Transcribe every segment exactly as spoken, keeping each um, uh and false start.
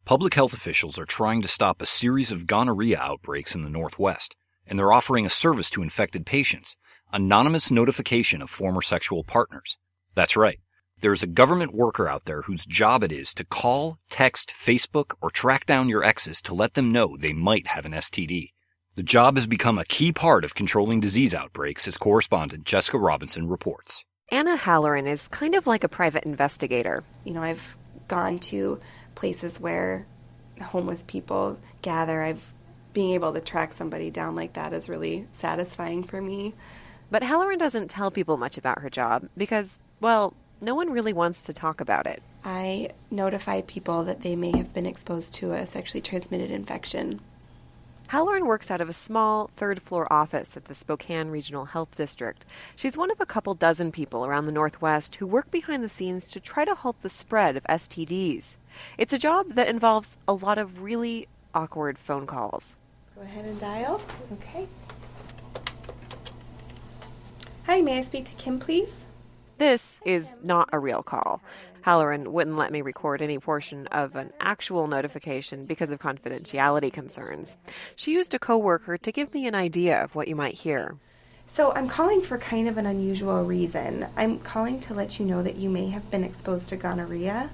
Public health officials are trying to stop a series of gonorrhea outbreaks in the Northwest, and they're offering a service to infected patients, anonymous notification of former sexual partners. That's right. There's a government worker out there whose job it is to call, text, Facebook, or track down your exes to let them know they might have an S T D. The job has become a key part of controlling disease outbreaks, as correspondent Jessica Robinson reports. Anna Halloran is kind of like a private investigator. You know, I've gone to places where homeless people gather. I've being able to track somebody down like that is really satisfying for me. But Halloran doesn't tell people much about her job because, well, no one really wants to talk about it. I notify people that they may have been exposed to a sexually transmitted infection. Halloran works out of a small third-floor office at the Spokane Regional Health District. She's one of a couple dozen people around the Northwest who work behind the scenes to try to halt the spread of S T Ds. It's a job that involves a lot of really awkward phone calls. Go ahead and dial. Okay. Hi, may I speak to Kim, please? This is not a real call. Halloran wouldn't let me record any portion of an actual notification because of confidentiality concerns. She used a coworker to give me an idea of what you might hear. So I'm calling for kind of an unusual reason. I'm calling to let you know that you may have been exposed to gonorrhea.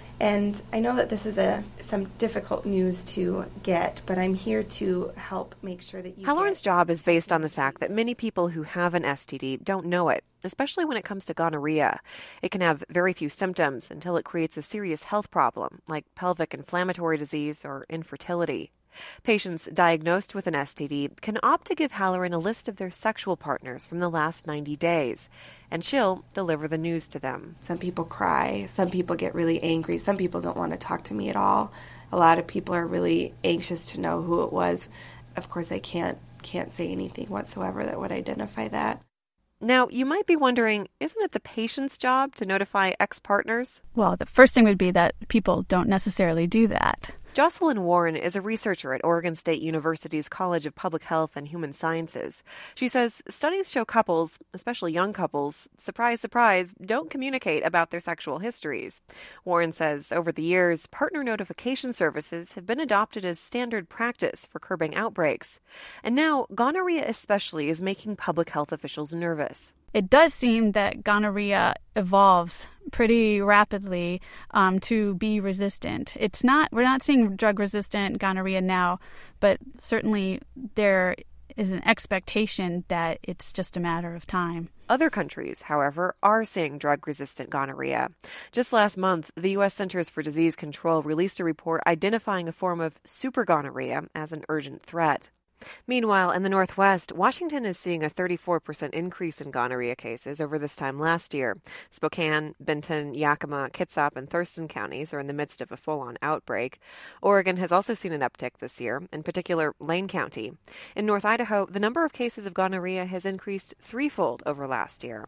And I know that this is a some difficult news to get, but I'm here to help make sure that you Halloran's get... job is based on the fact that many people who have an S T D don't know it, especially when it comes to gonorrhea. It can have very few symptoms until it creates a serious health problem, like pelvic inflammatory disease or infertility. Patients diagnosed with an S T D can opt to give Halloran a list of their sexual partners from the last ninety days, and she'll deliver the news to them. Some people cry, some people get really angry, some people don't want to talk to me at all. A lot of people are really anxious to know who it was. Of course, I can't can't say anything whatsoever that would identify that. Now, you might be wondering, isn't it the patient's job to notify ex-partners? Well, the first thing would be that people don't necessarily do that. Jocelyn Warren is a researcher at Oregon State University's College of Public Health and Human Sciences. She says studies show couples, especially young couples, surprise, surprise, don't communicate about their sexual histories. Warren says over the years, partner notification services have been adopted as standard practice for curbing outbreaks. And now, gonorrhea especially is making public health officials nervous. It does seem that gonorrhea evolves pretty rapidly um, to be resistant. It's not, we're not seeing drug-resistant gonorrhea now, but certainly there is an expectation that it's just a matter of time. Other countries, however, are seeing drug-resistant gonorrhea. Just last month, the U S Centers for Disease Control released a report identifying a form of supergonorrhea as an urgent threat. Meanwhile, in the Northwest, Washington is seeing a thirty-four percent increase in gonorrhea cases over this time last year. Spokane, Benton, Yakima, Kitsap, and Thurston counties are in the midst of a full-on outbreak. Oregon has also seen an uptick this year, in particular Lane County. In North Idaho, the number of cases of gonorrhea has increased threefold over last year.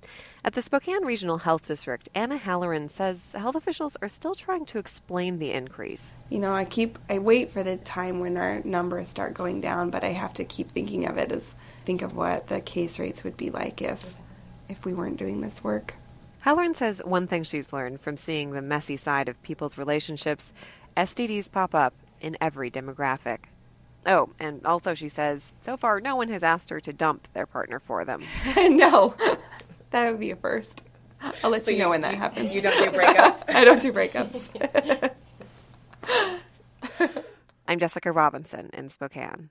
At the Spokane Regional Health District, Anna Halloran says health officials are still trying to explain the increase. You know, I keep, I wait for the time when our numbers start going down, but I have to keep thinking of it as, think of what the case rates would be like if, if we weren't doing this work. Halloran says one thing she's learned from seeing the messy side of people's relationships, S T Ds pop up in every demographic. Oh, and also she says, so far no one has asked her to dump their partner for them. No. That would be a first. I'll let so you know you, when that you, happens. You don't do breakups? I don't do breakups. I'm Jessica Robinson in Spokane.